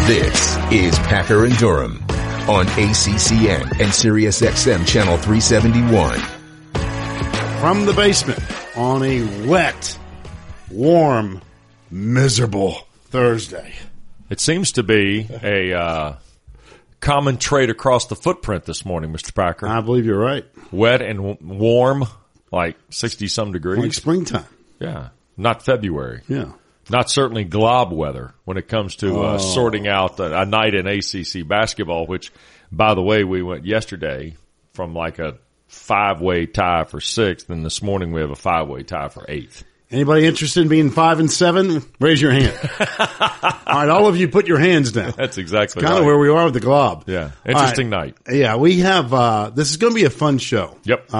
This is Packer and Durham on ACCN and Sirius XM Channel 371. From the basement on a wet, warm, miserable Thursday. It seems to be a common trait across the footprint this morning, Mr. Packer. I believe you're right. Wet and warm, like 60-some degrees. Like springtime. Yeah. Not February. Yeah. Not certainly glob weather when it comes to sorting out a night in ACC basketball, which, by the way, we went yesterday from like a 5-way tie for 6th, and this morning we have a 5-way tie for 8th. Anybody interested in being 5 and 7? Raise your hand. All right, all of you put your hands down. That's exactly kind of where we are with the glob. Yeah. Interesting night. Yeah, we have, this is going to be a fun show. Yep.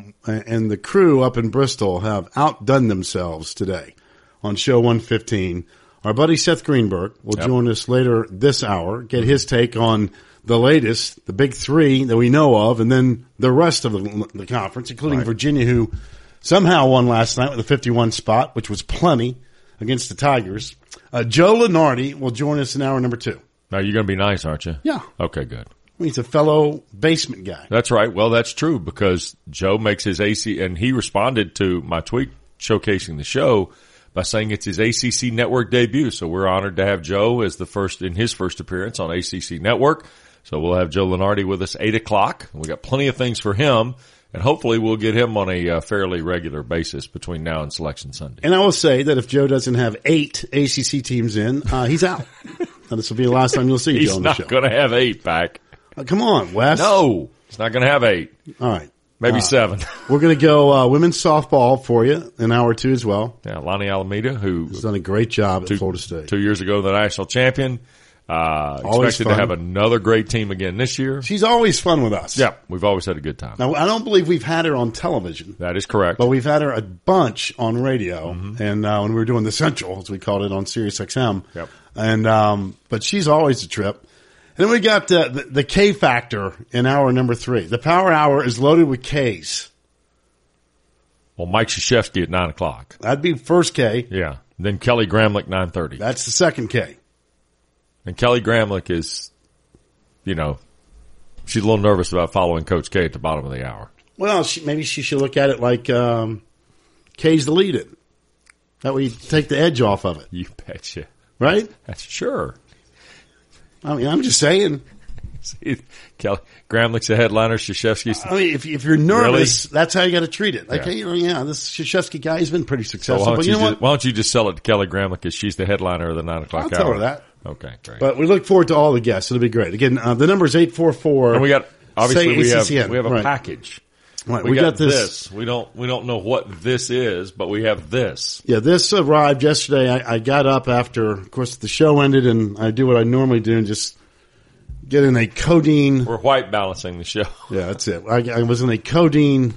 And the crew up in Bristol have outdone themselves today on show 115. Our buddy Seth Greenberg will join us later this hour, get his take on the latest, the big three that we know of, and then the rest of the conference, including Virginia, who somehow won last night with a 51 spot, which was plenty against the Tigers. Joe Lunardi will join us in hour number 2. Now, you're going to be nice, aren't you? Yeah. Okay, good. He's a fellow basement guy. That's right. Well, that's true because Joe makes his AC, and he responded to my tweet showcasing the show by saying it's his ACC Network debut. So we're honored to have Joe as in his first appearance on ACC Network. So we'll have Joe Lunardi with us 8 o'clock. We got plenty of things for him, and hopefully we'll get him on a fairly regular basis between now and Selection Sunday. And I will say that if Joe doesn't have 8 ACC teams in, he's out. Now, this will be the last time you'll see Joe on the show. He's not going to have 8 back. Come on, Wes. No, he's not going to have 8. All right. Maybe 7. We're going to go women's softball for you in hour 2 as well. Yeah, Lonnie Alameda, who's done a great job at Florida State. 2 years ago, the national champion. Expected to have another great team again this year. She's always fun with us. Yeah, we've always had a good time. Now, I don't believe we've had her on television. That is correct. But we've had her a bunch on radio. Mm-hmm. And when we were doing the Central, as we called it on Sirius XM. Yep. And but she's always a trip. And then we got the K factor in hour number 3. The power hour is loaded with Ks. Well, Mike Krzyzewski at 9 o'clock. That'd be first K. Yeah. Then Kelly Gramlich 9:30. That's the second K. And Kelly Gramlich is, she's a little nervous about following Coach K at the bottom of the hour. Well, maybe she should look at it like K's the lead it. That way you take the edge off of it. You betcha. Right? That's sure. I mean, I'm just saying. See, Kelly Gramlich's the headliner. Krzyzewski's. I mean, if you're nervous, really? That's how you got to treat it. Like, this Krzyzewski guy, he's been pretty successful. So but why don't you just sell it to Kelly Gramlich as she's the headliner of the 9 o'clock hour? I'll tell her that. Okay, great. But we look forward to all the guests. It'll be great. Again, the number is 844. And we got obviously we have a right. package. Right, we got this. We don't know what this is, but we have this. Yeah, this arrived yesterday. I got up after, of course, the show ended, and I do what I normally do and just get in a codeine. We're white balancing the show. Yeah, that's it. I was in a codeine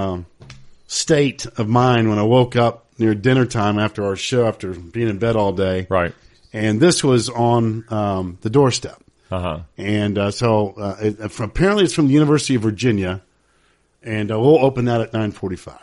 state of mind when I woke up near dinner time after our show, after being in bed all day. Right. And this was on the doorstep. Uh-huh. And so apparently it's from the University of Virginia, and we'll open that at 9:45.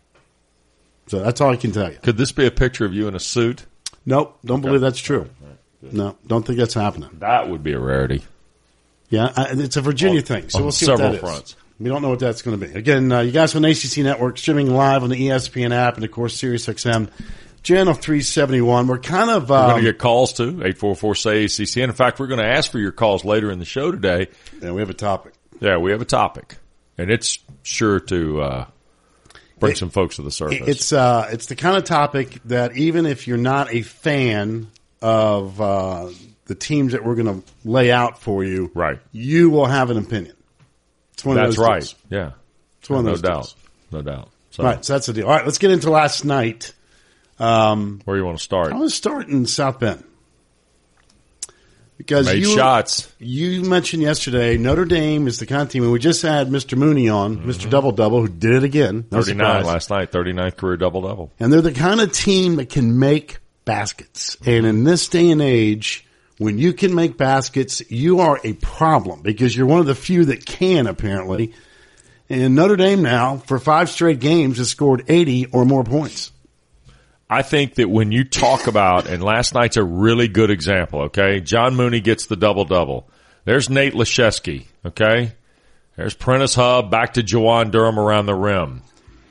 So that's all I can tell you. Could this be a picture of you in a suit? Nope, don't believe that's true. Right. No, don't think that's happening. That would be a rarity. Yeah, it's a Virginia thing, so we'll see what that is. Fronts. We don't know what that's going to be. Again, you guys on ACC Network, streaming live on the ESPN app, and of course Sirius XM Channel 371. We're kind of we're going to get calls too. 844-SAY-ACCN. In fact, we're going to ask for your calls later in the show today. Yeah, we have a topic. Yeah, we have a topic, and it's sure to bring some folks to the surface. It's the kind of topic that even if you're not a fan of the teams that we're going to lay out for you, right, you will have an opinion. It's one of those right. Deals. Yeah, it's one of those. No doubt. So, right, so that's the deal. All right, let's get into last night. Where you want to start? I want to start in South Bend. Because shots. You mentioned yesterday Notre Dame is the kind of team, and we just had Mr. Mooney on, Mr. Double-Double, who did it again. No 39 surprise. last night, 39th career double-double. And they're the kind of team that can make baskets. And in this day and age, when you can make baskets, you are a problem because you're one of the few that can, apparently. And Notre Dame now, for 5 straight games, has scored 80 or more points. I think that when you talk about, and last night's a really good example, okay? John Mooney gets the double-double. There's Nate Laszewski, okay? There's Prentice Hub back to Jawan Durham around the rim.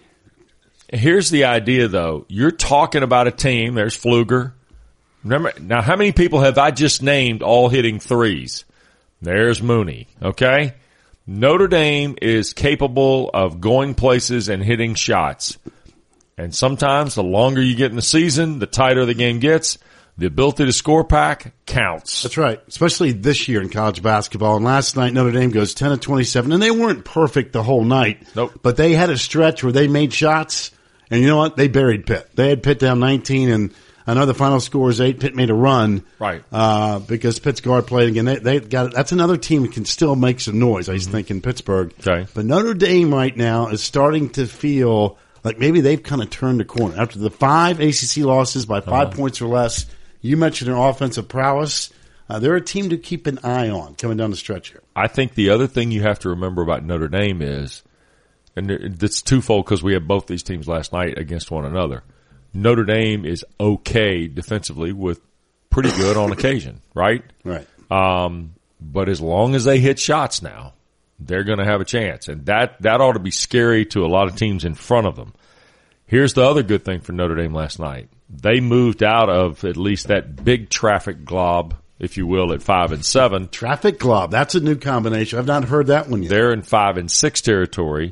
Here's the idea, though. You're talking about a team. There's Pfluger. Remember, now how many people have I just named all hitting threes? There's Mooney, okay? Notre Dame is capable of going places and hitting shots. And sometimes the longer you get in the season, the tighter the game gets. The ability to score pack counts. That's right, especially this year in college basketball. And last night, Notre Dame goes 10 of 27, and they weren't perfect the whole night. Nope. But they had a stretch where they made shots, and you know what? They buried Pitt. They had Pitt down 19, and I know the final score is 8. Pitt made a run. Right. Because Pitt's guard played again. They got it. That's another team that can still make some noise, I think, in Pittsburgh. Okay. But Notre Dame right now is starting to feel like maybe they've kind of turned the corner. After the 5 ACC losses by 5 points or less, you mentioned their offensive prowess. They're a team to keep an eye on coming down the stretch here. I think the other thing you have to remember about Notre Dame is, and it's twofold because we had both these teams last night against one another. Notre Dame is okay defensively with pretty good on occasion, right? Right. But as long as they hit shots now, they're going to have a chance. And that ought to be scary to a lot of teams in front of them. Here's the other good thing for Notre Dame last night. They moved out of at least that big traffic glob, if you will, at 5 and 7. Traffic glob. That's a new combination. I've not heard that one yet. They're in 5 and 6 territory.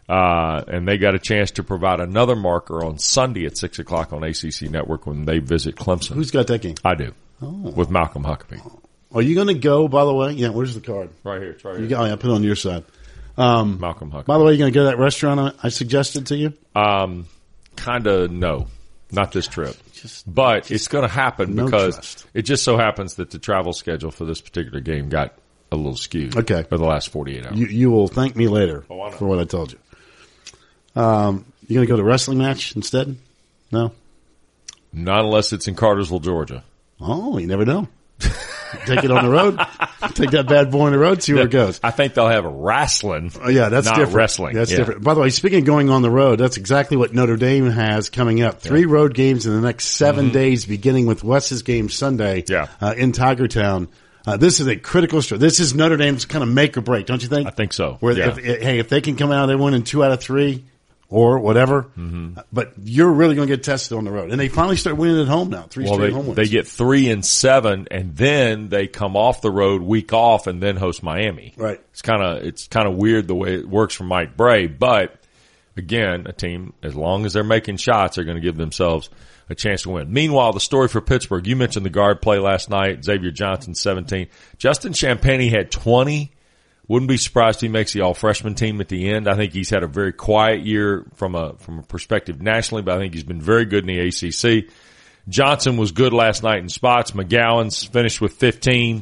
And they got a chance to provide another marker on Sunday at 6 o'clock on ACC Network when they visit Clemson. Who's got that game? I do. With Malcolm Huckabee. Are you going to go, by the way? Yeah, where's the card? Right here. It's right here. You got, I put it on your side. Malcolm Huckabee. By the way, you going to go to that restaurant I suggested to you? Kind of no. Not this trip. But it's going to happen because it just so happens that the travel schedule for this particular game got a little skewed for the last 48 hours. You will thank me later for what I told you. You going to go to a wrestling match instead? No? Not unless it's in Cartersville, Georgia. Oh, you never know. Take it on the road. Take that bad boy on the road, see where it goes. I think they'll have wrestling. Oh, yeah, that's not different. Wrestling. That's different. By the way, speaking of going on the road, that's exactly what Notre Dame has coming up. 3 road games in the next 7 days, beginning with Wes's game Sunday in Tigertown. This is a critical stretch. This is Notre Dame's kind of make or break, don't you think? I think so. Where if they can come out, they win in 2 out of 3 or whatever. But you're really going to get tested on the road. And they finally start winning at home now. 3 straight home wins. They get 3 and 7, and then they come off the road, week off, and then host Miami. Right. It's kind of weird the way it works for Mike Bray. But again, a team, as long as they're making shots, they're going to give themselves a chance to win. Meanwhile, the story for Pittsburgh, you mentioned the guard play last night. Xavier Johnson, 17. Justin Champagnie had 20. Wouldn't be surprised if he makes the all-freshman team at the end. I think he's had a very quiet year from a perspective nationally, but I think he's been very good in the ACC. Johnson was good last night in spots. McGowan's finished with 15.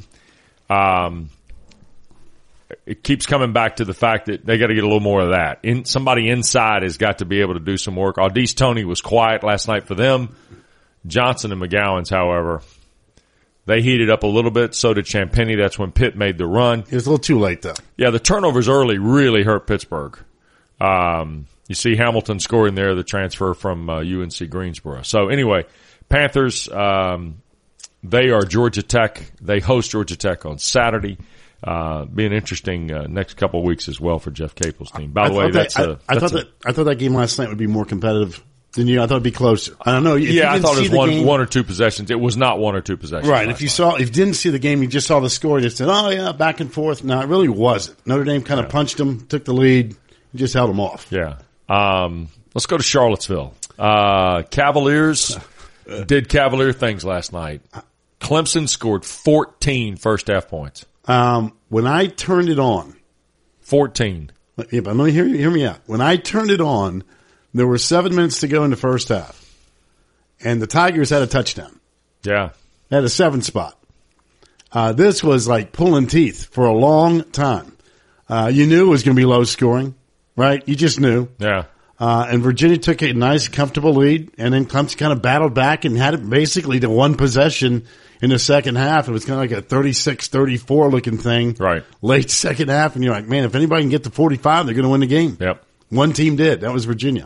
It keeps coming back to the fact that they got to get a little more of that. Somebody inside has got to be able to do some work. Audice Toney was quiet last night for them. Johnson and McGowan's, however, they heated up a little bit. So did Champagnie. That's when Pitt made the run. It was a little too late, though. Yeah, the turnovers early really hurt Pittsburgh. You see Hamilton scoring there, the transfer from UNC Greensboro. So anyway, Panthers, they are Georgia Tech. They host Georgia Tech on Saturday. Be an interesting next couple of weeks as well for Jeff Capel's team. By the way, I thought that game last night would be more competitive than you. I thought it'd be closer. I don't know. I thought it was one or two possessions. It was not 1 or 2 possessions. Right. If you didn't see the game, you just saw the score. You just said, "Oh yeah, back and forth." No, it really wasn't. Notre Dame kind of punched them, took the lead, and just held them off. Yeah. Let's go to Charlottesville. Cavaliers did Cavalier things last night. Clemson scored 14 first half points. When I turned it on, 14. Yeah, but let me hear me out. When I turned it on, there were 7 minutes to go in the first half, and the Tigers had a touchdown. Yeah, they had a 7 spot. This was like pulling teeth for a long time. You knew it was going to be low scoring, right? You just knew. Yeah. And Virginia took a nice, comfortable lead, and then Clemson kind of battled back and had it basically to one possession in the second half. It was kind of like a 36-34 looking thing. Right. Late second half, and you're like, man, if anybody can get to 45, they're going to win the game. Yep. One team did. That was Virginia.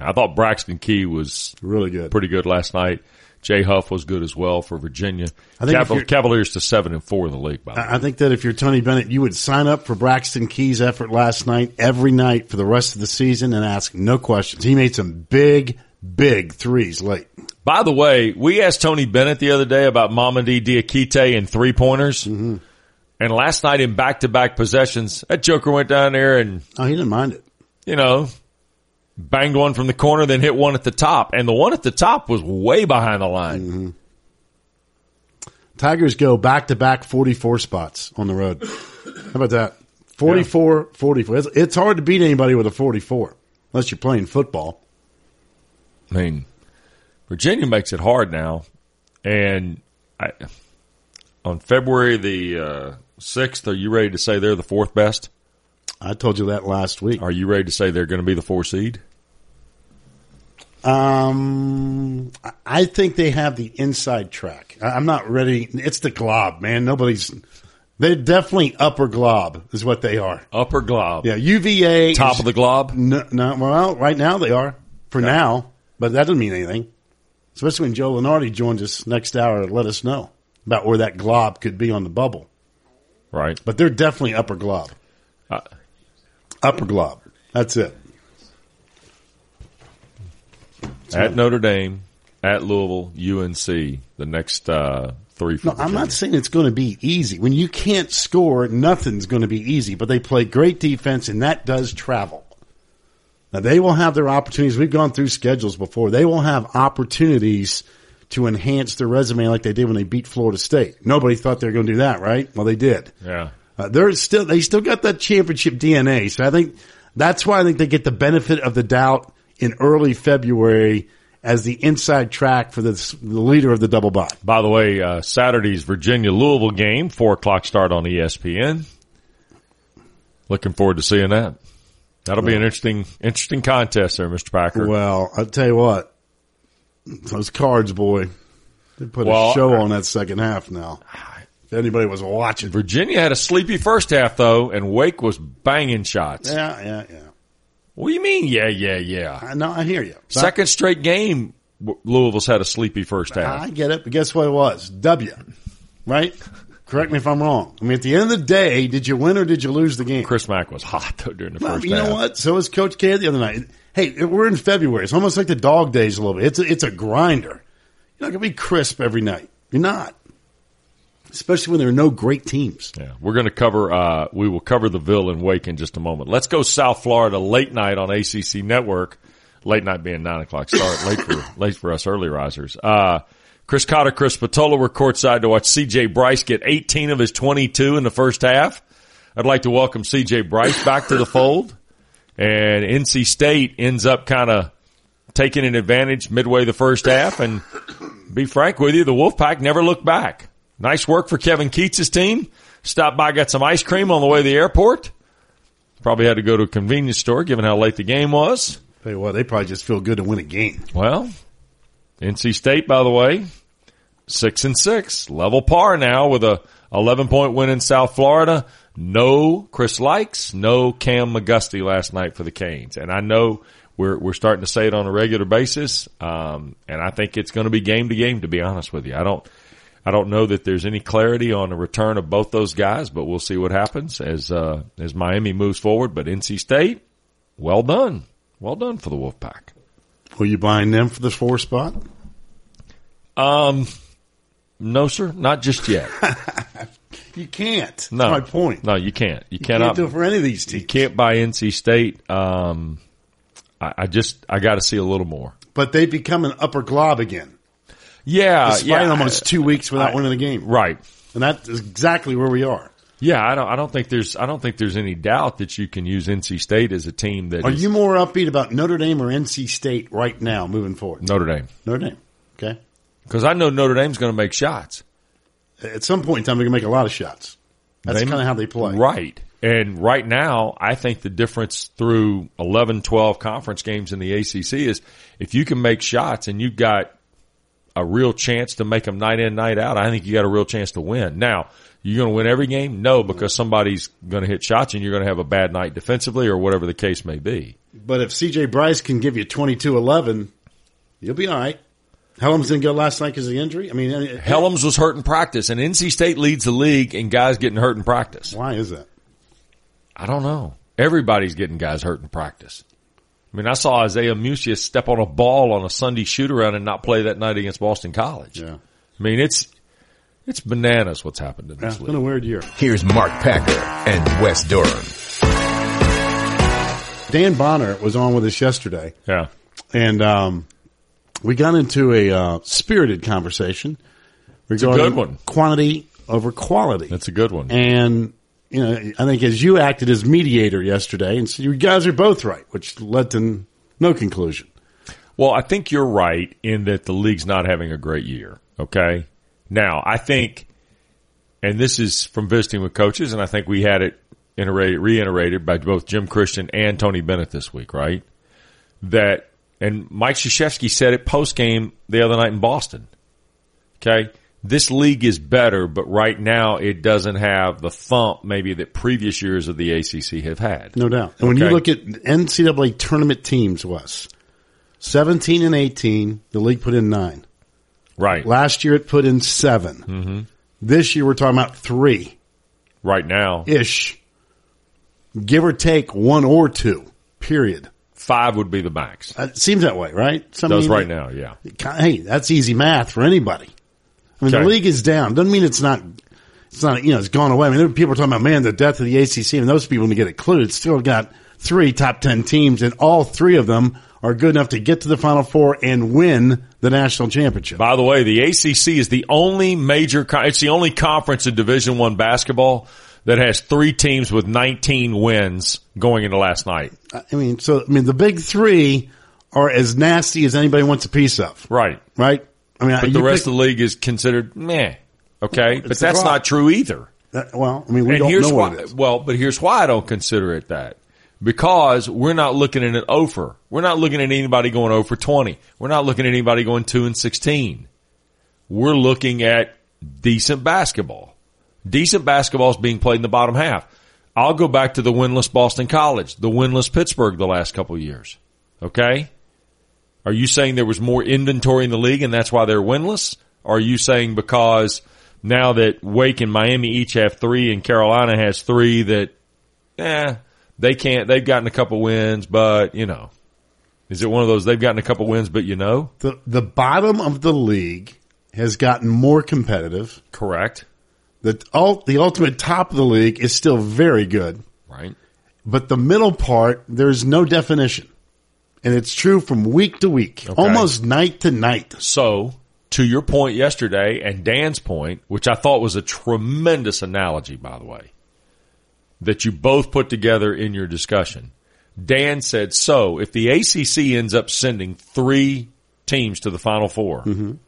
I thought Braxton Key was Really good. pretty good last night. Jay Huff was good as well for Virginia. I think Cavaliers to 7-4 in the league, by the way. I think that if you're Tony Bennett, you would sign up for Braxton Key's effort last night every night for the rest of the season and ask no questions. He made some big threes late. By the way, we asked Tony Bennett the other day about Mamadi Diakite and three-pointers. Mm-hmm. And last night in back-to-back possessions, that joker went down there and, he didn't mind it. Banged one from the corner, then hit one at the top. And the one at the top was way behind the line. Mm-hmm. Tigers go back-to-back 44 spots on the road. How about that? 44. It's hard to beat anybody with a 44, unless you're playing football. I mean, Virginia makes it hard now. And on February the 6th, are you ready to say they're the fourth best? I told you that last week. Are you ready to say they're going to be the 4 seed? I think they have the inside track. I'm not ready. It's the glob, man. They're definitely upper glob is what they are. Upper glob. Yeah, UVA. Top of the glob? No, well, right now they are. For now. But that doesn't mean anything. Especially when Joe Lenardi joins us next hour to let us know about where that glob could be on the bubble. Right. But they're definitely upper glob. Upper glob. That's it. At Notre Dame, at Louisville, UNC, the next 3 for Virginia. I'm not saying it's going to be easy. When you can't score, nothing's going to be easy. But they play great defense, and that does travel. Now, they will have their opportunities. We've gone through schedules before. They will have opportunities to enhance their resume like they did when they beat Florida State. Nobody thought they were going to do that, right? Well, they did. Yeah. They still got that championship DNA. So I think that's why I think they get the benefit of the doubt in early February as the inside track for the leader of the double bye. By the way, Saturday's Virginia-Louisville game, 4 o'clock start on ESPN. Looking forward to seeing that. That'll be an interesting contest there, Mr. Packer. Well, I'll tell you what. Those Cards, boy, they put a show on that second half now. If anybody was watching. Virginia had a sleepy first half, though, and Wake was banging shots. Yeah. What do you mean, yeah? No, I hear you. Second straight game, Louisville's had a sleepy first half. I get it, but guess what it was? W, right? Correct me if I'm wrong. I mean, at the end of the day, did you win or did you lose the game? Chris Mack was hot, though, during the first half. You know what? So was Coach K the other night. Hey, we're in February. It's almost like the dog days a little bit. It's a grinder. You're not going to be crisp every night. You're not. Especially when there are no great teams. Yeah, we're going to we will cover the Ville and Wake in just a moment. Let's go South Florida late night on ACC Network. Late night being 9 o'clock start, late for us early risers. Chris Cotter, Chris Spatola were courtside to watch C.J. Bryce get 18 of his 22 in the first half. I'd like to welcome C.J. Bryce back to the fold. And NC State ends up kind of taking an advantage midway the first half. And be frank with you, the Wolfpack never looked back. Nice work for Kevin Keats' team. Stopped by, got some ice cream on the way to the airport. Probably had to go to a convenience store given how late the game was. Tell you what, they probably just feel good to win a game. Well, NC State, by the way, 6-6, level par now with a 11-point win in South Florida. No Chris Likes, no Cam McGusty last night for the Canes. And I know we're starting to say it on a regular basis. And I think it's going to be game to game, to be honest with you. I don't know that there's any clarity on the return of both those guys, but we'll see what happens as Miami moves forward. But NC State, well done. Well done for the Wolfpack. Were you buying them for the 4 spot? No, sir, not just yet. You can't. That's no, my point. No, you can't. You can't do it for any of these teams. You can't buy NC State. I got to see a little more. But they become an upper glob again. Yeah, despite almost 2 weeks without winning a game. Right. And that's exactly where we are. Yeah, I don't think there's any doubt that you can use NC State as a team that Are you more upbeat about Notre Dame or NC State right now moving forward? Notre Dame. Notre Dame. Okay. Because I know Notre Dame's going to make shots. At some point in time, they're going to make a lot of shots. That's kind of how they play. Right. And right now, I think the difference through 11, 12 conference games in the ACC is if you can make shots and you've got a real chance to make them night in, night out, I think you got a real chance to win. Now, you're going to win every game? No, because somebody's going to hit shots and you're going to have a bad night defensively or whatever the case may be. But if C.J. Bryce can give you 22-11, you'll be all right. Helms didn't go last night because of the injury. I mean, Helms was hurt in practice, and NC State leads the league in guys getting hurt in practice. Why is that? I don't know. Everybody's getting guys hurt in practice. I mean, I saw Isaiah Musius step on a ball on a Sunday shoot-around and not play that night against Boston College. Yeah. I mean, it's bananas what's happened in this It's league. been a weird year. Here's Mark Packer and Wes Durham. Dan Bonner was on with us yesterday, Yeah. and we got into a spirited conversation regarding good one. quantity over quality. That's a good one. And, you know, I think as you acted as mediator yesterday, and so you guys are both right, which led to no conclusion. Well, I think you're right in that the league's not having a great year, okay? Now, I think, and this is from visiting with coaches, and I think we had it reiterated by both Jim Christian and Tony Bennett this week, right? That, and Mike Krzyzewski said it post-game the other night in Boston, okay? This league is better, but right now it doesn't have the thump maybe that previous years of the ACC have had. No doubt. And when you look at NCAA tournament teams, Wes, 17 and 18, the league put in 9. Right. Last year it put in 7. Mm-hmm. This year we're talking about 3. Right now. Ish. Give or take 1 or 2, period. 5 would be the max. It seems that way, right? Does right now, yeah. Hey, that's easy math for anybody. I mean, Okay. the league is down. Doesn't mean it's not, you know, it's gone away. I mean, there are people talking about, man, the death of the ACC, and those people, when you get included, it's still got 3 top 10 teams, and all 3 of them are good enough to get to the Final Four and win the national championship. By the way, the ACC is the only it's the only conference in Division I basketball that has 3 teams with 19 wins going into last night. I mean, the big 3 are as nasty as anybody wants a piece of. Right. Right? I mean, But the rest of the league is considered meh. Okay? But that's not true either. We don't know what it is. Well, but here's why I don't consider it that. Because we're not looking at an over. We're not looking at anybody going 0 for 20. We're not looking at anybody going 2 and 16. We're looking at decent basketball. Decent basketball is being played in the bottom half. I'll go back to the winless Boston College, the winless Pittsburgh the last couple of years. Okay? Are you saying there was more inventory in the league and that's why they're winless? Or are you saying because now that Wake and Miami each have 3 and Carolina has 3 that, they can't, they've gotten a couple wins, but, you know. Is it one of those they've gotten a couple wins, but you know? The bottom of the league has gotten more competitive. Correct. The ultimate top of the league is still very good. Right. But the middle part, there's no definition. And it's true from week to week, almost night to night. So, to your point yesterday and Dan's point, which I thought was a tremendous analogy, by the way, that you both put together in your discussion. Dan said, so if the ACC ends up sending 3 teams to the Final Four,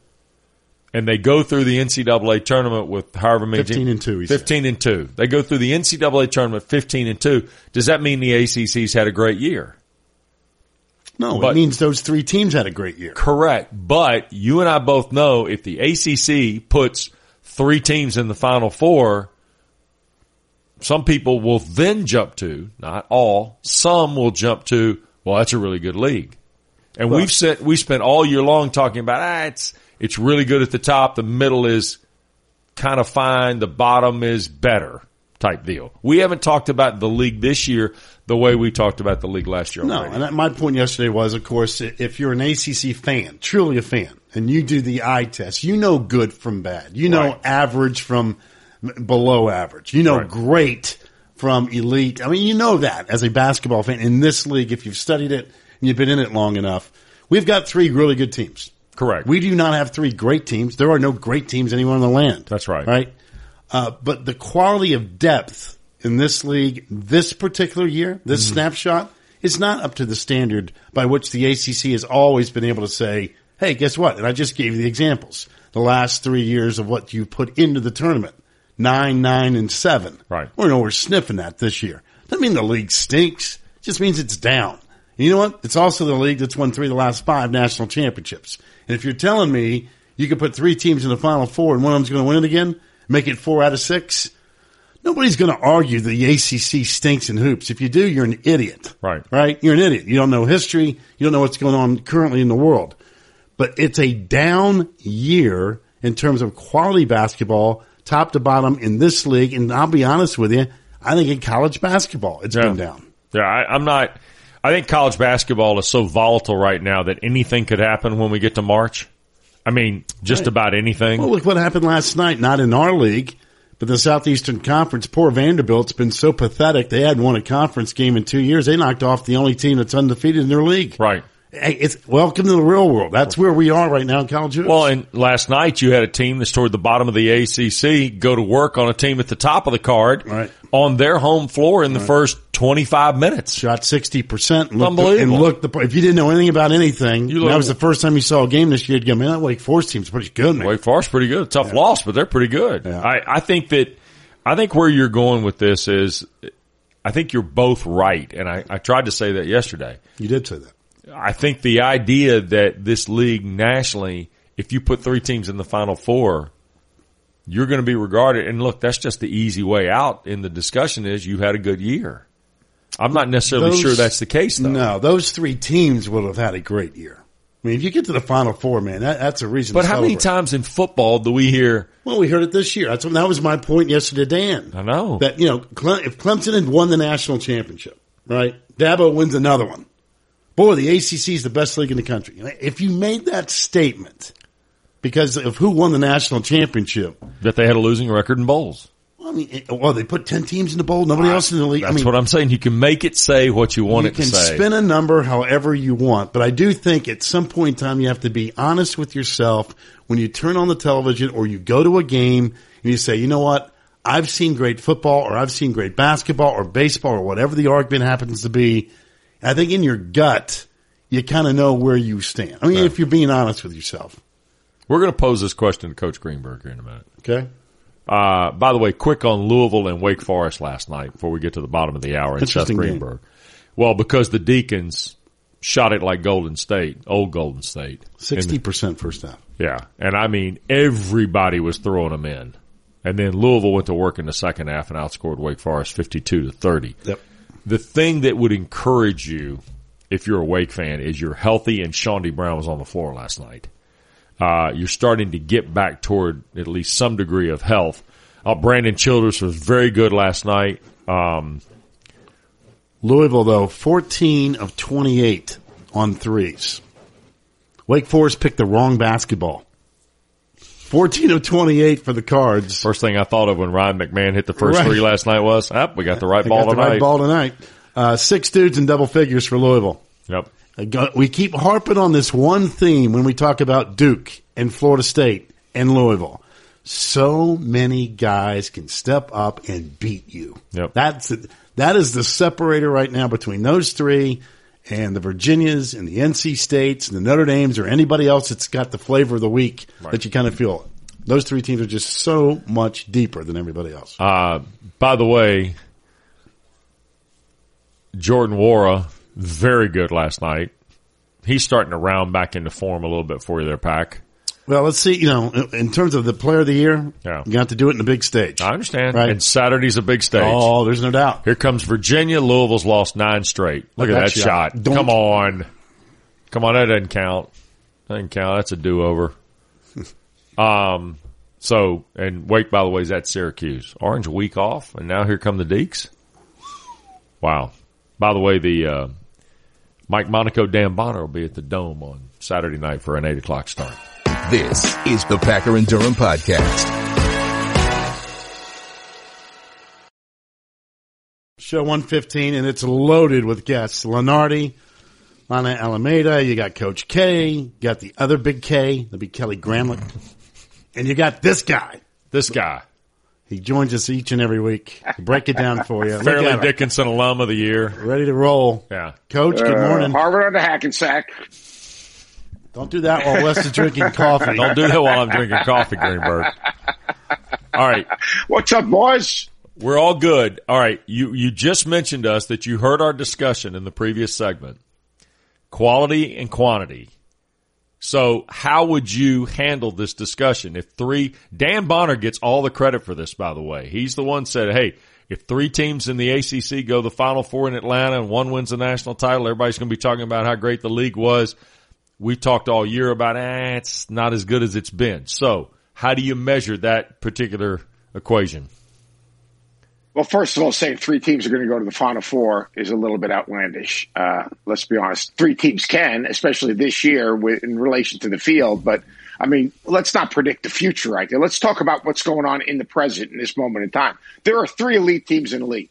and they go through the NCAA tournament with however many 15 and 2, 15 and 2. They go through the NCAA tournament 15 and 2. Does that mean the ACC's had a great year? No, it means those 3 teams had a great year. Correct. But you and I both know if the ACC puts 3 teams in the Final Four, some people will then jump to, not all, some will jump to, well, that's a really good league. And we spent all year long talking about, it's really good at the top, the middle is kind of fine, the bottom is better type deal. We haven't talked about the league this year the way we talked about the league last year. No, already. and my point yesterday was, of course, if you're an ACC fan, truly a fan, and you do the eye test, you know good from bad. You know average from below average. You know great from elite. I mean, you know that as a basketball fan in this league, if you've studied it and you've been in it long enough. We've got 3 really good teams. Correct. We do not have 3 great teams. There are no great teams anywhere in the land. That's right. Right? But the quality of depth in this league, this particular year, this snapshot, is not up to the standard by which the ACC has always been able to say, hey, guess what? And I just gave you the examples. The last 3 years of what you put into the tournament. 9, 9, and 7. Right. We're sniffing that this year. Doesn't mean the league stinks. It just means it's down. And you know what? It's also the league that's won 3 of the last 5 national championships. And if you're telling me you could put 3 teams in the Final Four and one of them's going to win it again, make it 4 out of 6, Nobody's going to argue that the ACC stinks in hoops. If you do, you're an idiot. Right. You're an idiot. You don't know history. You don't know what's going on currently in the world. But it's a down year in terms of quality basketball, top to bottom in this league. And I'll be honest with you, I think in college basketball, it's been down. Yeah, I think college basketball is so volatile right now that anything could happen when we get to March. I mean, just about anything. Well, look what happened last night, not in our league, but the Southeastern Conference. Poor Vanderbilt's been so pathetic. They hadn't won a conference game in 2 years. They knocked off the only team that's undefeated in their league. Right. Hey, it's welcome to the real world. That's where we are right now in college hoops. Well, and last night you had a team that's toward the bottom of the ACC go to work on a team at the top of the card on their home floor in the first 25 minutes. Shot 60%. Unbelievable. If you didn't know anything about anything, that was the first time you saw a game this year, you'd go, man, that Wake Forest team's pretty good, man. Wake Forest pretty good. Tough loss, but they're pretty good. Yeah. I think where you're going with this is, I think you're both right. And I tried to say that yesterday. You did say that. I think the idea that this league nationally, if you put 3 teams in the Final Four, you're going to be regarded. And look, that's just the easy way out in the discussion is you had a good year. I'm not necessarily sure that's the case, though. No, those 3 teams would have had a great year. I mean, if you get to the Final Four, man, that's a reason to celebrate. But how many times in football do we hear? Well, we heard it this year. That was my point yesterday, Dan. I know. That, if Clemson had won the national championship, right, Dabo wins another one. Boy, the ACC is the best league in the country. If you made that statement because of who won the national championship. That they had a losing record in bowls. I mean, they put 10 teams in the bowl, nobody else in the league. That's what I'm saying. You can make it say what you want it to say. You can spin a number however you want, but I do think at some point in time you have to be honest with yourself when you turn on the television or you go to a game and you say, you know what, I've seen great football or I've seen great basketball or baseball or whatever the argument happens to be. I think in your gut, you kind of know where you stand. I mean, if you're being honest with yourself. We're going to pose this question to Coach Greenberg here in a minute. Okay. By the way, quick on Louisville and Wake Forest last night before we get to the bottom of the hour and Seth Greenberg. Well, because the Deacons shot it like Golden State, old Golden State. 60% first half. Yeah. And I mean, everybody was throwing them in. And then Louisville went to work in the second half and outscored Wake Forest 52-30. Yep. The thing that would encourage you, if you're a Wake fan, is you're healthy and Shawnee Brown was on the floor last night. You're starting to get back toward at least some degree of health. Brandon Childress was very good last night. Louisville, though, 14 of 28 on threes. Wake Forest picked the wrong basketball. 14 of 28 for the Cards. First thing I thought of when Ryan McMahon hit the first 3 last night was, we got the right ball tonight. Right ball tonight. 6 dudes in double figures for Louisville. Yep. We keep harping on this one theme when we talk about Duke and Florida State and Louisville. So many guys can step up and beat you. Yep. That is the separator right now between those 3 and the Virginias and the NC States and the Notre Dames or anybody else that's got the flavor of the week that you kind of feel. Those 3 teams are just so much deeper than everybody else. By the way, Jordan Nwora, very good last night. He's starting to round back into form a little bit for you there, Pack. Well, let's see, in terms of the player of the year, you have to do it in a big stage. I understand. Right? And Saturday's a big stage. Oh, there's no doubt. Here comes Virginia. Louisville's lost 9 straight. Look at that shot. Come on. That doesn't count. That's a do-over. And Wake, by the way, is at Syracuse. Orange a week off, and now here come the Deacs. Wow. By the way, the Mike Monaco, Dan Bonner will be at the Dome on Saturday night for an 8 o'clock start. This is the Packer and Durham Podcast. Show 115, and it's loaded with guests. Lenardi, Lana Alameda, you got Coach K, you got the other big K, that'd be Kelly Gramlich, and you got this guy. He joins us each and every week to break it down for you. Fairleigh Dickinson alum of the year. Ready to roll. Yeah. Coach, good morning. Harvard on the Hackensack. Don't do that while Wes is drinking coffee. Don't do that while I'm drinking coffee, Greenberg. All right. What's up, boys? We're all good. All right. You just mentioned us that you heard our discussion in the previous segment. Quality and quantity. So how would you handle this discussion? Dan Bonner gets all the credit for this, by the way. He's the one said, hey, if 3 teams in the ACC go to the Final Four in Atlanta and one wins the national title, everybody's going to be talking about how great the league was. We talked all year about, it's not as good as it's been. So how do you measure that particular equation? Well, first of all, saying 3 teams are going to go to the Final Four is a little bit outlandish. Let's be honest. 3 teams can, especially this year in relation to the field. But, I mean, let's not predict the future right there. Let's talk about what's going on in the present in this moment in time. There are 3 elite teams in the league.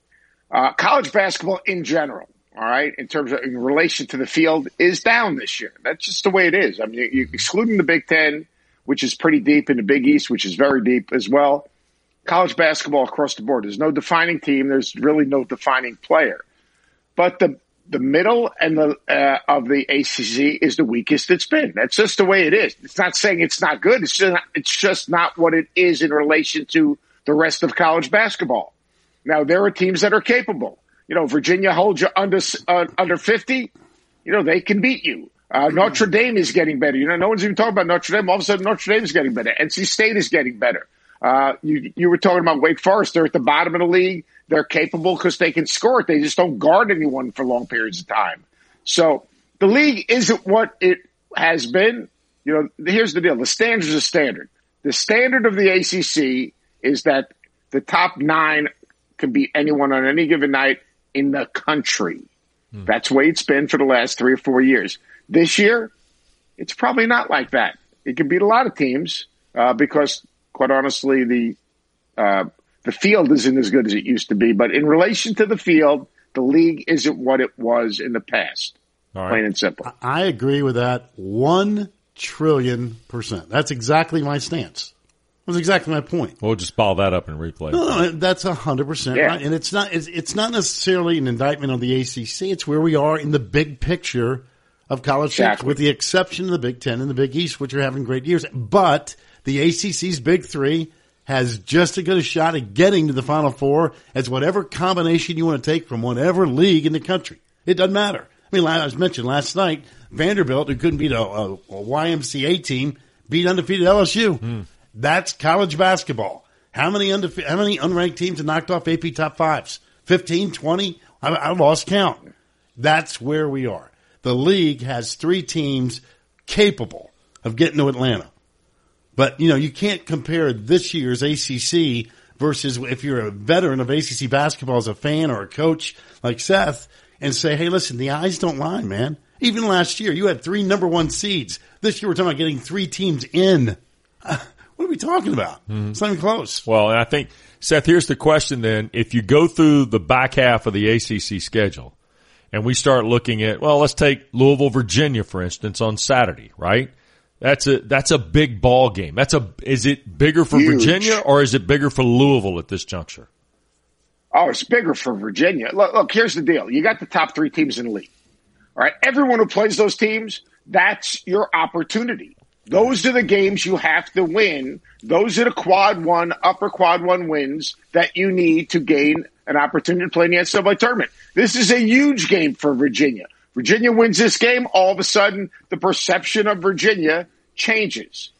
College basketball in general, all right, in relation to the field, is down this year. That's just the way it is. I mean, you're excluding the Big Ten, which is pretty deep, and the Big East, which is very deep as well. College basketball across the board. There's no defining team. There's really no defining player. But the middle and of the ACC is the weakest it's been. That's just the way it is. It's not saying it's not good. It's just not what it is in relation to the rest of college basketball. Now, there are teams that are capable. Virginia holds you under 50. They can beat you. Notre Dame is getting better. No one's even talking about Notre Dame. All of a sudden, Notre Dame is getting better. NC State is getting better. You were talking about Wake Forest. They're at the bottom of the league. They're capable because they can score it. They just don't guard anyone for long periods of time. So the league isn't what it has been. Here's the deal. The standard is a standard. The standard of the ACC is that the top 9 can beat anyone on any given night in the country. That's the way it's been for the last 3 or 4 years. This year, it's probably not like that. It can beat a lot of teams because, quite honestly, the field isn't as good as it used to be. But in relation to the field, the league isn't what it was in the past. All right. Plain and simple. I agree with that 1,000,000,000%. That's exactly my stance. That's exactly my point. We'll just ball that up and replay. No, that's 100% right. And it's not necessarily an indictment on the ACC. It's where we are in the big picture of college sports, with the exception of the Big Ten and the Big East, which are having great years. But the ACC's Big 3 has just as good a shot at getting to the Final Four as whatever combination you want to take from whatever league in the country. It doesn't matter. I mean, as mentioned last night, Vanderbilt, who couldn't beat a YMCA team, beat undefeated LSU. That's college basketball. How many unranked teams have knocked off AP top 5s? 15, 20? I lost count. That's where we are. The league has 3 teams capable of getting to Atlanta. But, you can't compare this year's ACC versus if you're a veteran of ACC basketball as a fan or a coach like Seth and say, hey, listen, the eyes don't lie, man. Even last year, you had 3 number 1 seeds. This year, we're talking about getting 3 teams in. What are we talking about? It's not even close. Well, and I think, Seth, here's the question then. If you go through the back half of the ACC schedule and we start looking at, let's take Louisville, Virginia, for instance, on Saturday, right? That's a big ball game. Is it bigger for Huge. Virginia or is it bigger for Louisville at this juncture? Oh, it's bigger for Virginia. Look, here's the deal. You got the top 3 teams in the league. All right. Everyone who plays those teams, that's your opportunity. Those are the games you have to win. Those are the upper quad 1 wins that you need to gain an opportunity to play in the NCAA tournament. This is a huge game for Virginia. Virginia wins this game, all of a sudden the perception of Virginia changes.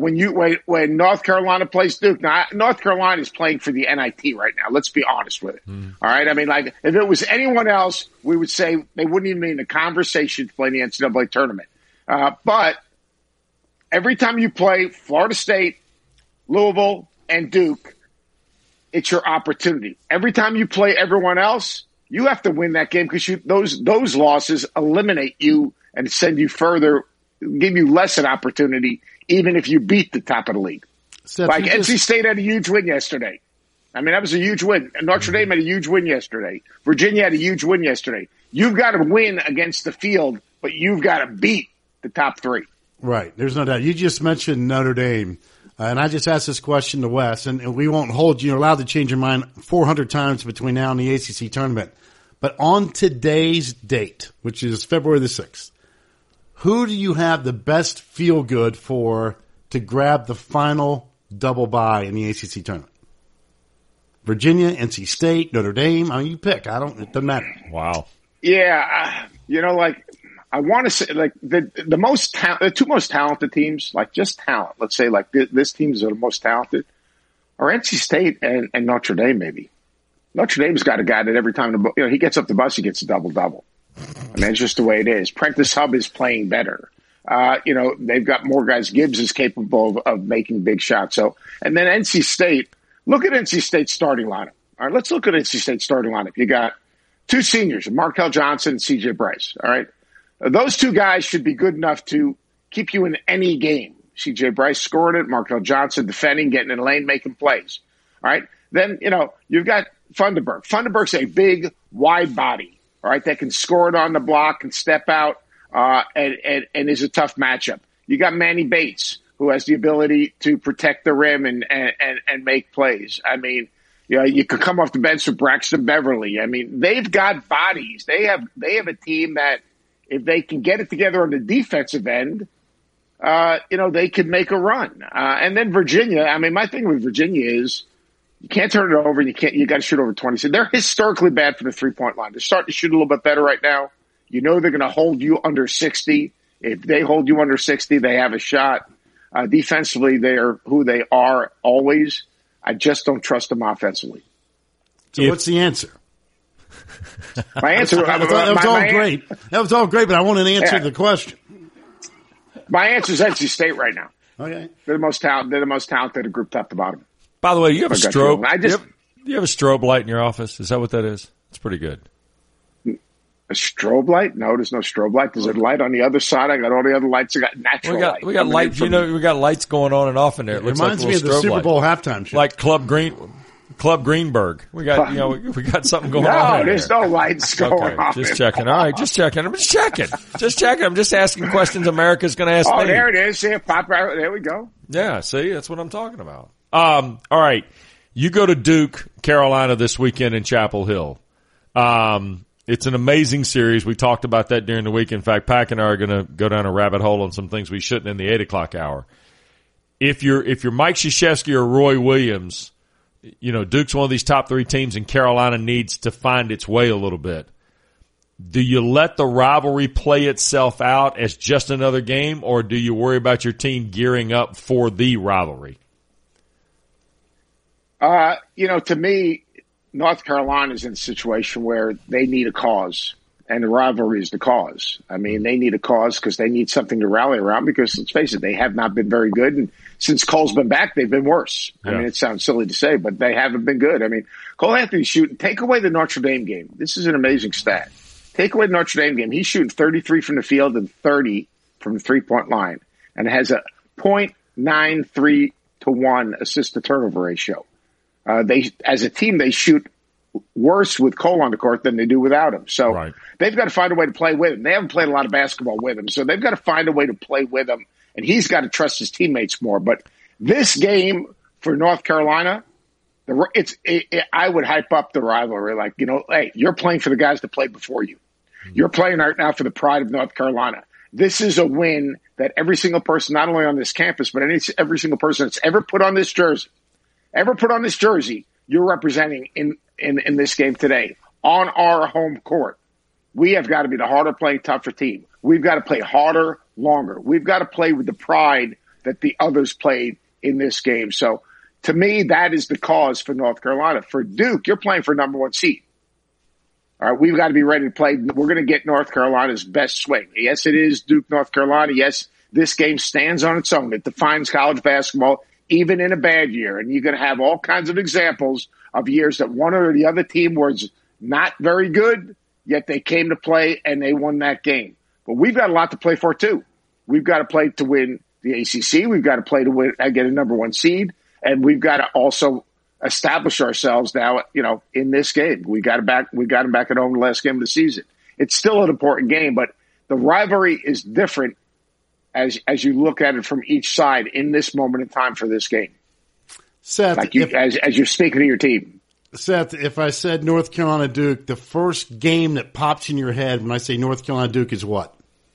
When North Carolina plays Duke, now North Carolina is playing for the NIT right now. Let's be honest with it. All right. I mean, like if it was anyone else, we would say they wouldn't even be in the conversation to play in the NCAA tournament. But every time you play Florida State, Louisville, and Duke, it's your opportunity. Every time you play everyone else, you have to win that game because those losses eliminate you and send you further, give you less an opportunity, even if you beat the top of the league. Steph, like NC State had a huge win yesterday. I mean, that was a huge win. Notre Dame had a huge win yesterday. Virginia had a huge win yesterday. You've got to win against the field, but you've got to beat the top 3. Right. There's no doubt. You just mentioned Notre Dame. And I just asked this question to Wes, and we won't hold you. You're allowed to change your mind 400 times between now and the ACC tournament. But on today's date, which is February the 6th, who do you have the best feel good for to grab the final double bye in the ACC tournament? Virginia, NC State, Notre Dame. I mean, you pick. It doesn't matter. Wow. Yeah. I want to say like the two most talented teams, like just talent. Let's say like this teams are the most talented are NC State and Notre Dame. Maybe Notre Dame's got a guy that every time he gets up the bus, he gets a double-double. I mean, it's just the way it is. Prentice Hub is playing better. They've got more guys. Gibbs is capable of making big shots. So, and then NC State. Look at NC State's starting lineup. All right, let's look at NC State's starting lineup. You got two seniors, Markel Johnson and C.J. Bryce. All right, those two guys should be good enough to keep you in any game. C.J. Bryce scored it. Markel Johnson defending, getting in the lane, making plays. All right, then you've got Funderburk. Funderburk's a big, wide body. All right, that can score it on the block and step out. And is a tough matchup. You got Manny Bates, who has the ability to protect the rim and make plays. I mean, you could come off the bench with Braxton Beverly. I mean, they've got bodies. They have a team that if they can get it together on the defensive end, they could make a run. And then Virginia. I mean, my thing with Virginia is you can't turn it over. You got to shoot over 20. So they're historically bad for the 3-point line. They're starting to shoot a little bit better right now. You know they're going to hold you under 60. If they hold you under 60, they have a shot. Defensively, they are who they are always. I just don't trust them offensively. So what's the answer? My answer that was all great. That was all great, but I want an answer to the question. My answer is NC State right now. Okay. They're the most talented group top to bottom. By the way, you have a strobe. You have a strobe light in your office. Is that what that is? It's pretty good. A strobe light? No, there's no strobe light. There's a light on the other side. I got all the other lights. I got natural light. We got lights. We got lights going on and off in there. It looks reminds like me of the Super Bowl halftime show, like Club Greenberg. We got we got something going on. No, there's no lights going on. Just checking. All right, just checking. I'm just checking. I'm just asking questions America's going to ask me. Oh, there it is. See it pop out. There we go. Yeah, see, that's what I'm talking about. All right, you go to Duke, Carolina this weekend in Chapel Hill. It's an amazing series. We talked about that during the week. In fact, Pack and I are going to go down a rabbit hole on some things we shouldn't in the 8:00 hour. If you're Mike Krzyzewski or Roy Williams, Duke's one of these top 3 teams, and Carolina needs to find its way a little bit. Do you let the rivalry play itself out as just another game, or do you worry about your team gearing up for the rivalry? To me, North Carolina is in a situation where they need a cause, and the rivalry is the cause. I mean, they need a cause because they need something to rally around because, let's face it, they have not been very good. And since Cole's been back, they've been worse. Yeah. I mean, it sounds silly to say, but they haven't been good. I mean, Cole Anthony's shooting. Take away the Notre Dame game. This is an amazing stat. Take away the Notre Dame game. He's shooting 33 from the field and 30 from the 3-point line and has a 0.93 to 1 assist to turnover ratio. As a team, they shoot worse with Cole on the court than they do without him. So They've got to find a way to play with him. They haven't played a lot of basketball with him, so they've got to find a way to play with him, and he's got to trust his teammates more. But this game for North Carolina, I would hype up the rivalry. Like, hey, you're playing for the guys that played before you. You're playing right now for the pride of North Carolina. This is a win that every single person, not only on this campus, but every single person that's ever put on this jersey, you're representing in this game today on our home court. We have got to be the harder playing, tougher team. We've got to play harder, longer. We've got to play with the pride that the others played in this game. So to me, that is the cause for North Carolina. For Duke, you're playing for number 1 seed. All right, we've got to be ready to play. We're going to get North Carolina's best swing. Yes, it is Duke, North Carolina. Yes, this game stands on its own. It defines college basketball, even in a bad year. And you're going to have all kinds of examples of years that one or the other team was not very good, yet they came to play and they won that game. But we've got a lot to play for, too. We've got to play to win the ACC. We've got to play to win, get a number 1 seed. And we've got to also establish ourselves now, in this game. We got them back at home the last game of the season. It's still an important game, but the rivalry is different as you look at it from each side in this moment in time for this game. Seth, as you're speaking to your team. Seth, if I said North Carolina Duke, the first game that pops in your head when I say North Carolina Duke is what?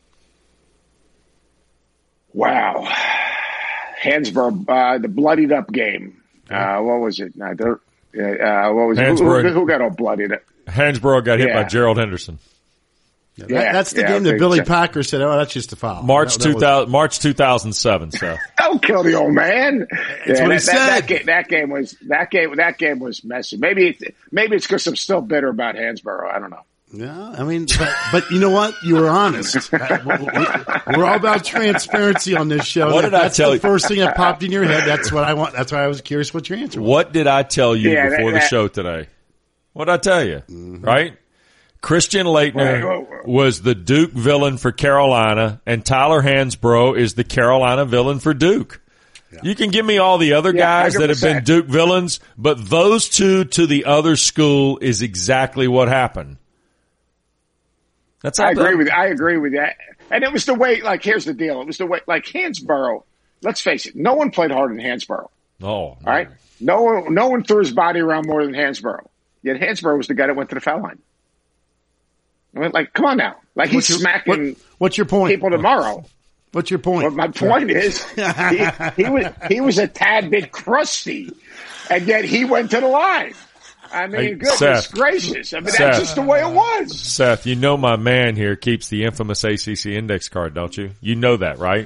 Wow. Hansborough, the bloodied up game. What was it? What was it? Who got all bloodied up? Hansborough got hit by Gerald Henderson. That's the game that Billy Packer said, "Oh, that's just a foul." March 2007. So don't kill the old man. That's what he said. That game was messy. Maybe it's because I'm still bitter about Hansborough. I don't know. Yeah, I mean, but you know what? You were honest. We're all about transparency on this show. What did I tell you? That's the first thing that popped in your head. That's what I want. That's why I was curious what your answer was. What did I tell you before the show today? What did I tell you? Mm-hmm. Right? Christian Laettner was the Duke villain for Carolina, and Tyler Hansbrough is the Carolina villain for Duke. Yeah. You can give me all the other guys 100%. That have been Duke villains, but those two to the other school is exactly what happened. That's I agree with that. And it was the way, like, here's the deal. It was the way, like, Hansborough, let's face it, no one played harder than Hansborough. Oh. All right? No one threw his body around more than Hansborough. Yet Hansborough was the guy that went to the foul line. I mean, like, come on now. Like, he's smacking what's your point? People tomorrow. What's your point? Well, my point is, he was a tad bit crusty, and yet he went to the line. I mean, goodness gracious. I mean, that's just the way it was. Seth, you know my man here keeps the infamous ACC index card, don't you? You know that, right?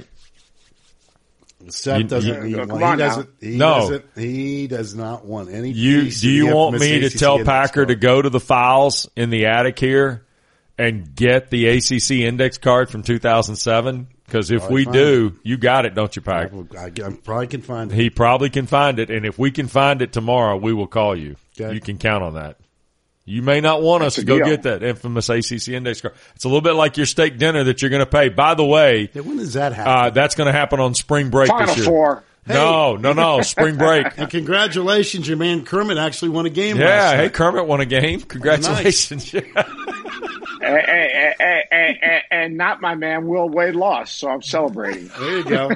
Seth doesn't. He does not want any. Do you want me to tell Packer to go to the files in the attic here and get the ACC index card from 2007? Because if we do, you got it, don't you, Pack? I probably can find it. He probably can find it, and if we can find it tomorrow, we will call you. Okay. You can count on that. You may not want us to go get that infamous ACC index card. It's a little bit like your steak dinner that you're going to pay. By the way, when does that happen? That's going to happen on spring break Final this year. Four. Hey. No, spring break. And congratulations, your man Kermit actually won a game last night. Yeah, hey, Kermit won a game. Congratulations. Nice. And not my man Will Wade lost, so I'm celebrating. There you go.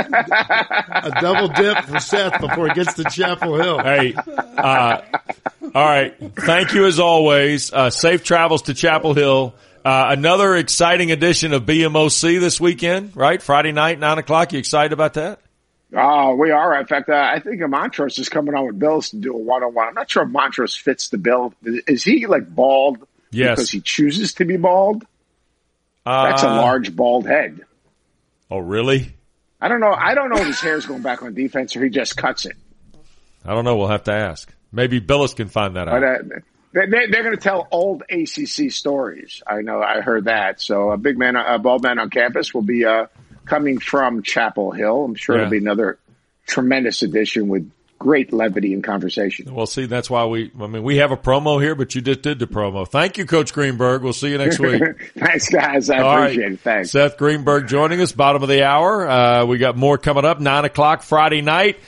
A double dip for Seth before he gets to Chapel Hill. Hey, all right. Thank you as always. Safe travels to Chapel Hill. Another exciting edition of BMOC this weekend, right? Friday night, 9:00. You excited about that? Oh, we are. In fact, I think Montrose is coming on with Bills to do a one-on-one. I'm not sure if Montrose fits the bill. Is he like bald? Yes. Because he chooses to be bald? That's a large bald head. Oh, really? I don't know if his hair's going back on defense or he just cuts it. I don't know. We'll have to ask. Maybe Billis can find that out. But they're going to tell old ACC stories. I know. I heard that. So a bald man on campus will be coming from Chapel Hill. I'm sure it'll be another tremendous edition with great levity and conversation. Well, see, that's why we have a promo here, but you just did the promo. Thank you, Coach Greenberg. We'll see you next week. Thanks, guys. I appreciate it. Thanks. Seth Greenberg joining us, bottom of the hour. We got more coming up, 9:00 Friday night,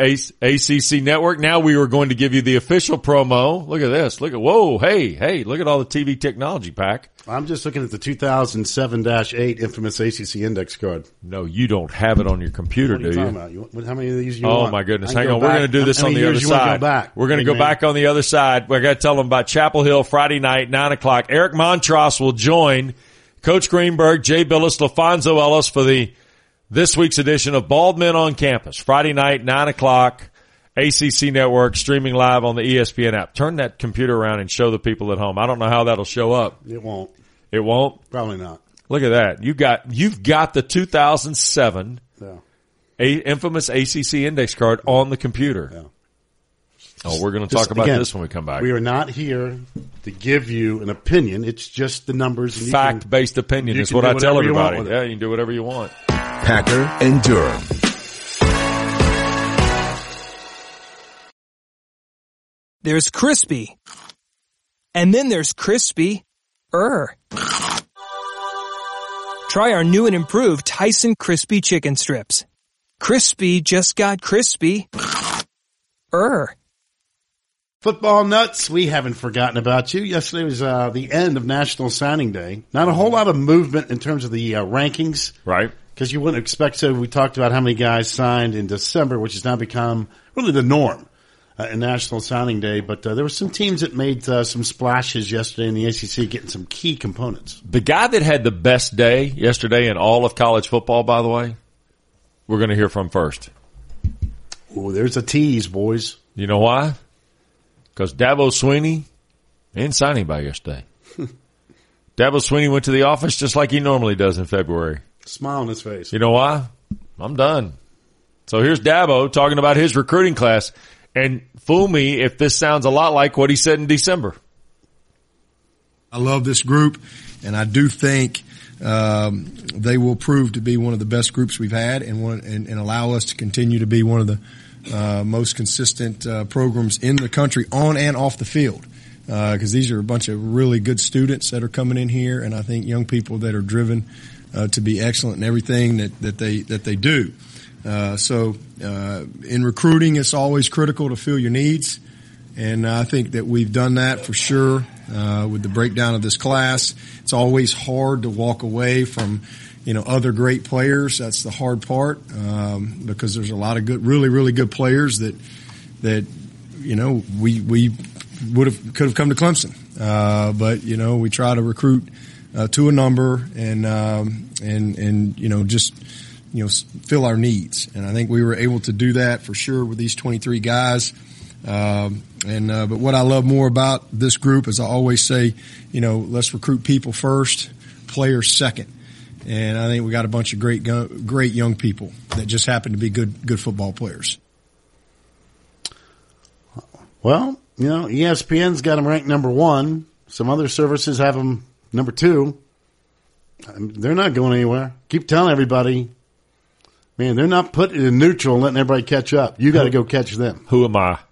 ACC Network. Now we were going to give you the official promo. Look at this. Look at all the TV technology, Pack. I'm just looking at the 2007-8 infamous ACC index card. No, you don't have it on your computer, do you? How many of these you want? Oh, my goodness. Hang on. We're going to do this on the other side. We're going to go back on the other side. We're going to tell them about Chapel Hill Friday night, 9:00. Eric Montross will join Coach Greenberg, Jay Billis, LaFonso Ellis for this week's edition of Bald Men on Campus. Friday night, 9:00. ACC Network, streaming live on the ESPN app. Turn that computer around and show the people at home. I don't know how that'll show up. It won't. It won't? Probably not. Look at that. You've got the 2007 infamous ACC index card on the computer. Yeah. Oh, we're going to talk about this when we come back. We are not here to give you an opinion. It's just the numbers. And fact-based opinion is what I tell everybody. Yeah, you can do whatever you want. Packer and Durham. There's crispy. And then there's crispy-er. Try our new and improved Tyson Crispy Chicken Strips. Crispy just got crispy-er. Football nuts, we haven't forgotten about you. Yesterday was the end of National Signing Day. Not a whole lot of movement in terms of the rankings. Right. Because you wouldn't expect so. We talked about how many guys signed in December, which has now become really the norm. In National Signing Day, but there were some teams that made some splashes yesterday in the ACC, getting some key components. The guy that had the best day yesterday in all of college football, by the way, we're going to hear from first. Oh, there's a tease, boys. You know why? Because Dabo Swinney didn't sign anybody yesterday. Dabo Swinney went to the office just like he normally does in February. Smile on his face. You know why? I'm done. So here's Dabo talking about his recruiting class. And fool me if this sounds a lot like what he said in December. I love this group, and I do think they will prove to be one of the best groups we've had and allow us to continue to be one of the most consistent programs in the country on and off the field. Because these are a bunch of really good students that are coming in here, and I think young people that are driven to be excellent in everything that they do. So in recruiting, it's always critical to fill your needs, and I think that we've done that for sure with the breakdown of this class. It's always hard to walk away from other great players. That's the hard part because there's a lot of good, really good players that we could have come to Clemson, but we try to recruit to a number and just fill our needs, and I think we were able to do that for sure with these 23 guys. But what I love more about this group is I always say, let's recruit people first, players second, and I think we got a bunch of great young people that just happen to be good football players. Well, ESPN's got them ranked number 1. Some other services have them number 2. They're not going anywhere. Keep telling everybody, man, they're not putting it in neutral and letting everybody catch up. You got to go catch them. Who am I?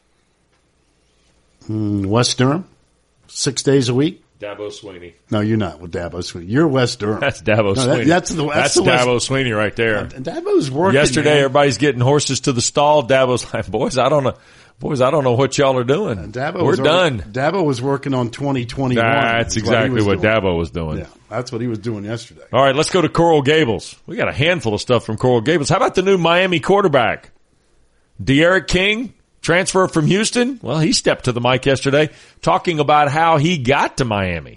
West Durham, 6 days a week. Dabo Swinney. No, you're not with Dabo Swinney. You're West Durham. That's Dabo Swinney. That's Dabo Swinney right there. Dabo's working. Yesterday, everybody's getting horses to the stall. Dabo's like, boys, I don't know what y'all are doing. We're done. Dabo was working on 2021. That's exactly what Dabo was doing. Yeah, that's what he was doing yesterday. All right, let's go to Coral Gables. We got a handful of stuff from Coral Gables. How about the new Miami quarterback? De'Aaron King, transfer from Houston. Well, he stepped to the mic yesterday talking about how he got to Miami.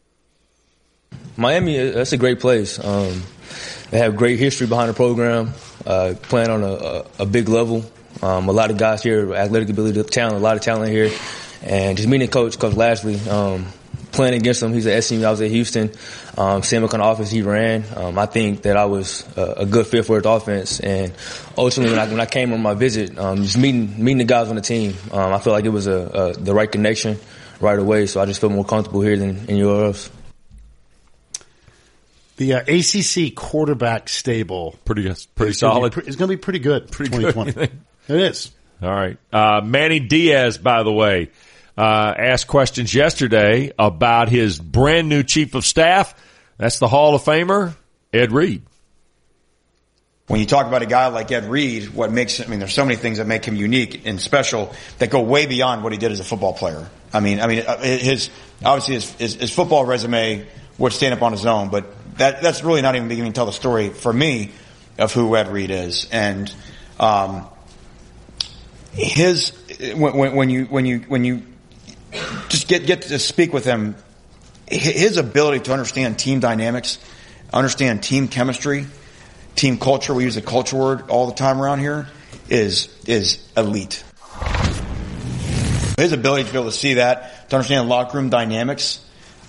Miami, that's a great place. They have great history behind the program, playing on a big level. A lot of guys here, athletic ability, talent, a lot of talent here. And just meeting Coach Lashley, playing against him, he's at SMU, I was at Houston. Same kind of offense he ran. I think that I was a good fit for his offense. And ultimately, when I came on my visit, just meeting the guys on the team, I felt like it was the right connection right away. So I just feel more comfortable here than anywhere else. The ACC quarterback stable, pretty solid. It's going to be pretty good. 2020. Good. It is. All right. Manny Diaz, by the way, asked questions yesterday about his brand new chief of staff. That's the Hall of Famer, Ed Reed. When you talk about a guy like Ed Reed, there's so many things that make him unique and special that go way beyond what he did as a football player. His football resume would stand up on his own, but that's really not even beginning to tell the story for me of who Ed Reed is. And when you just get to speak with him, his ability to understand team dynamics, understand team chemistry, team culture, we use the culture word all the time around here, is elite. His ability to be able to see that, to understand locker room dynamics,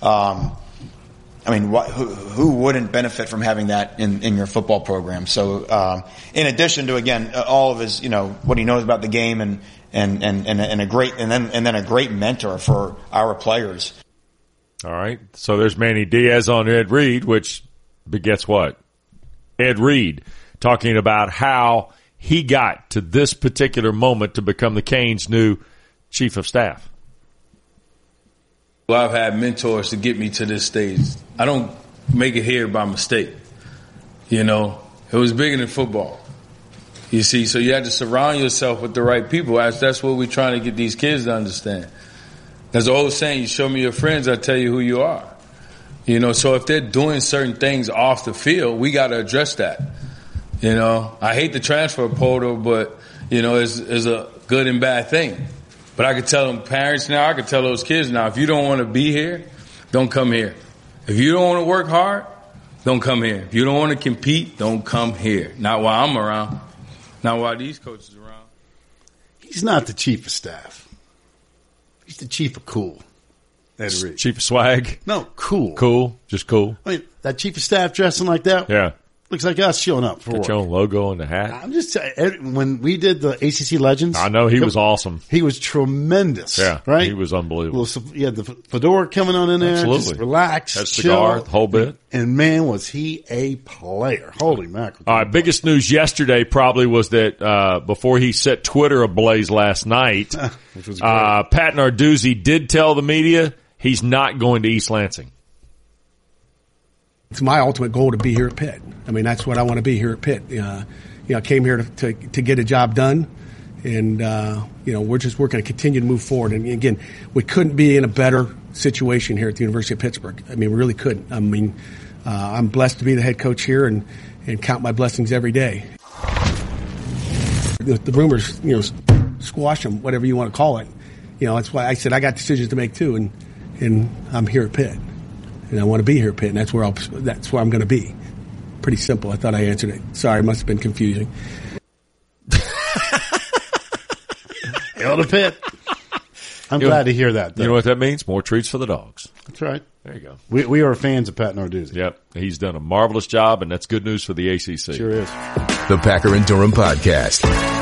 who wouldn't benefit from having that in your football program? So, in addition to, again, all of his, what he knows about the game and a great mentor for our players. All right. So there's Manny Diaz on Ed Reed, which begets what? Ed Reed talking about how he got to this particular moment to become the Canes' new chief of staff. Well, I've had mentors to get me to this stage. I don't make it here by mistake. It was bigger than football. You see, so you have to surround yourself with the right people. That's what we're trying to get these kids to understand. There's an old saying, you show me your friends, I tell you who you are. So if they're doing certain things off the field, we got to address that. I hate the transfer portal, but, it's a good and bad thing. But I could tell them parents now, I could tell those kids now, if you don't want to be here, don't come here. If you don't want to work hard, don't come here. If you don't want to compete, don't come here. Not while I'm around. Not while these coaches are around. He's not the chief of staff. He's the chief of cool. Ed Reed. Chief of swag. No, cool. Cool. Just cool. I mean, that chief of staff dressing like that. Yeah. Looks like us showing up for Got work. your own logo on the hat. I'm just saying, when we did the ACC Legends. I know he was awesome. He was tremendous. Yeah. Right? He was unbelievable. You had the fedora coming on in there. Absolutely. Just relax. That cigar, chill. the whole bit. And man, was he a player. Holy mackerel. All right. Biggest news yesterday probably was that, before he set Twitter ablaze last night, Which was great. Pat Narduzzi did tell the media he's not going to East Lansing. It's my ultimate goal to be here at Pitt. I mean, that's what I want to be here at Pitt. I came here to get a job done, and we're going to continue to move forward. And again, we couldn't be in a better situation here at the University of Pittsburgh. I mean, we really couldn't. I mean, I'm blessed to be the head coach here and count my blessings every day. The rumors, squash them, whatever you want to call it. That's why I said I got decisions to make too, and I'm here at Pitt. And I want to be here at Pitt, and that's where I'm going to be. Pretty simple. I thought I answered it. Sorry, it must have been confusing. Hail to Pitt. I'm glad to hear that, though. You know what that means? More treats for the dogs. That's right. There you go. We are fans of Pat Narduzzi. Yep. He's done a marvelous job, and that's good news for the ACC. Sure is. The Packer and Durham Podcast.